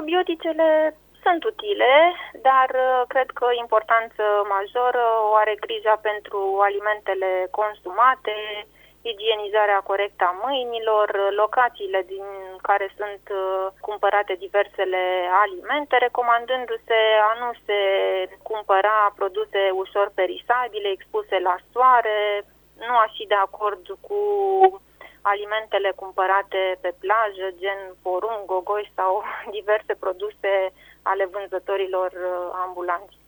Probioticele sunt utile, dar cred că importanță majoră o are grija pentru alimentele consumate, igienizarea corectă a mâinilor, locațiile din care sunt cumpărate diversele alimente, recomandându-se a nu se cumpăra produse ușor perisabile, expuse la soare. Nu aș fi de acord cu alimentele cumpărate pe plajă, gen porumb, gogoi sau diverse produse ale vânzătorilor ambulanți.